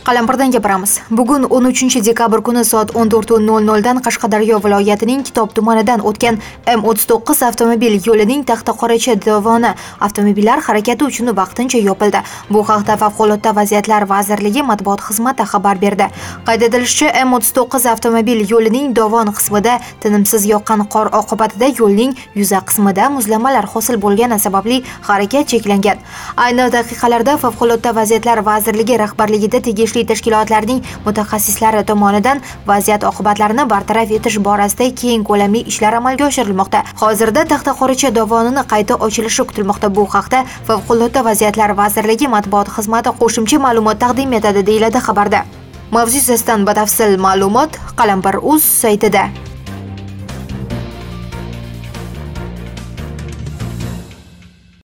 Qalampirdan gapiramiz. Bugun 13-dekabr kuni soat 14:00 dan Qashqadaryo viloyatining Kitob tumanidan o'tgan M39 avtomobil yo'lining Taxtaqoracha dovoni avtomobillar harakati uchun vaqtincha yopildi. Bu haqda Favqulodda vaziyatlar vazirligi matbuot xizmati xabar berdi. Qayd etilishicha, M39 avtomobil yo'lining dovon qismida tinimsiz yoqqan qor oqibatida yo'lning yuza qismida muzlamalar hosil bo'lgani sababli harakat cheklangan. Ayni daqiqalarda Favqulodda vaziyatlar vazirligi rahbarligida tegishli tashkilotlarning mutaxassislari tomonidan vaziyat oqibatlarini bartaraf etish borasida keng ko'lamli ishlar amalga oshirilmoqda. Hozirda Taxtaqoracha dovonini qayta ochilishi kutilmoqda. Bu haqda Favqulodda vaziyatlar vazirligi matbuot xizmati qo'shimcha ma'lumot taqdim etadi, deyiladi xabarda. Mavzu yuzasidan batafsil ma'lumot Qalampir.uz saytida.